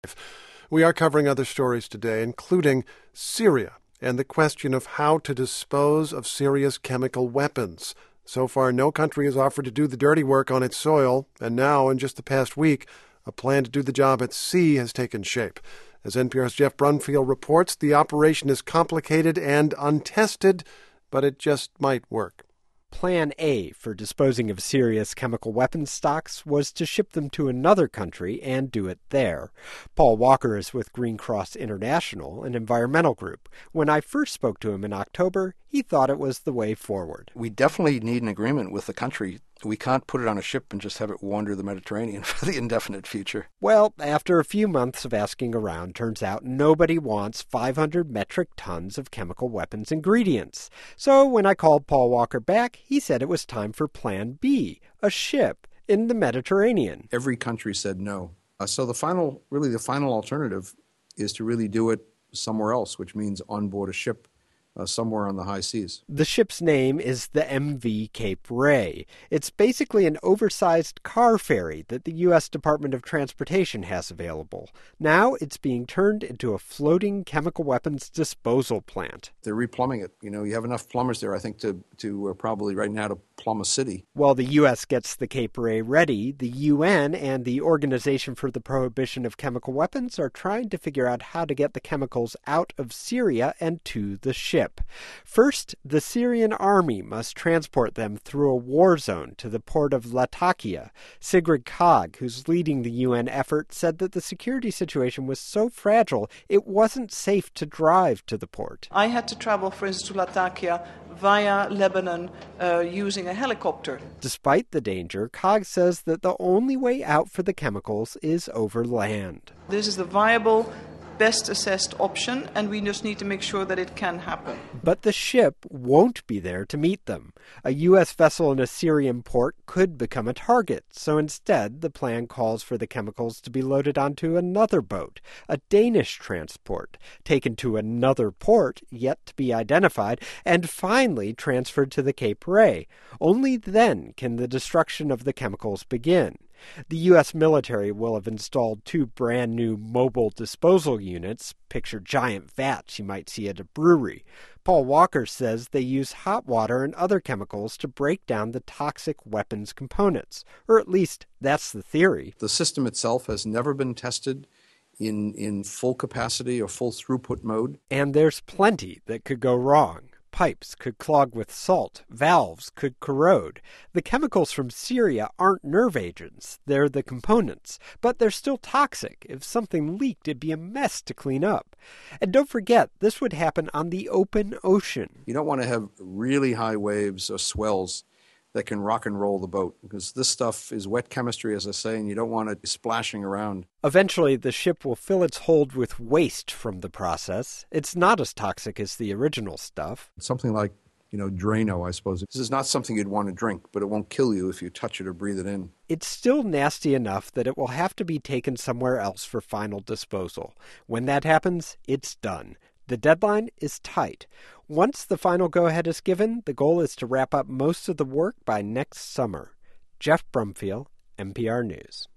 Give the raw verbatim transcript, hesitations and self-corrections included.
We are covering other stories today, including Syria and the question of how to dispose of Syria's chemical weapons. So far, no country has offered to do the dirty work on its soil, and now, in just the past week, a plan to do the job at sea has taken shape. As N P R's Jeff Brumfiel reports, the operation is complicated and untested, but it just might work. Plan A for disposing of Syria's chemical weapons stocks was to ship them to another country and do it there. Paul Walker is with Green Cross International, an environmental group. When I first spoke to him in October, he thought it was the way forward. We definitely need an agreement with the country. We can't put it on a ship and just have it wander the Mediterranean for the indefinite future. Well, after a few months of asking around, turns out nobody wants five hundred metric tons of chemical weapons ingredients. So when I called Paul Walker back, he said it was time for Plan B, a ship in the Mediterranean. Every country said no. Uh, so the final, really the final alternative is to really do it somewhere else, which means on board a ship. Uh, somewhere on the high seas. The ship's name is the M V Cape Ray. It's basically an oversized car ferry that the U S Department of Transportation has available. Now it's being turned into a floating chemical weapons disposal plant. They're replumbing it. You know, you have enough plumbers there, I think, to, to uh, probably right now to plumb a city. While the U S gets the Cape Ray ready, the U N and the Organization for the Prohibition of Chemical Weapons are trying to figure out how to get the chemicals out of Syria and to the ship. First, the Syrian army must transport them through a war zone to the port of Latakia. Sigrid Kaag, who's leading the U N effort, said that the security situation was so fragile it wasn't safe to drive to the port. I had to travel, for instance, to Latakia via Lebanon uh, using a helicopter. Despite the danger, Kaag says that the only way out for the chemicals is over land. This is the viable, best assessed option, and we just need to make sure that it can happen. But the ship won't be there to meet them. A U S vessel in a Syrian port could become a target, so instead the plan calls for the chemicals to be loaded onto another boat, a Danish transport, taken to another port yet to be identified, and finally transferred to the Cape Ray. Only then can the destruction of the chemicals begin. The U S military will have installed two brand new mobile disposal units, picture giant vats you might see at a brewery. Paul Walker says they use hot water and other chemicals to break down the toxic weapons components, or at least that's the theory. The system itself has never been tested in, in full capacity or full throughput mode. And there's plenty that could go wrong. Pipes could clog with salt. Valves could corrode. The chemicals from Syria aren't nerve agents. They're the components. But they're still toxic. If something leaked, it'd be a mess to clean up. And don't forget, this would happen on the open ocean. You don't want to have really high waves or swells that can rock and roll the boat, because this stuff is wet chemistry, as I say, and you don't want it splashing around. Eventually, the ship will fill its hold with waste from the process. It's not as toxic as the original stuff. Something like, you know, Drano, I suppose. This is not something you'd want to drink, but it won't kill you if you touch it or breathe it in. It's still nasty enough that it will have to be taken somewhere else for final disposal. When that happens, it's done. The deadline is tight. Once the final go-ahead is given, the goal is to wrap up most of the work by next summer. Jeff Brumfiel, N P R News.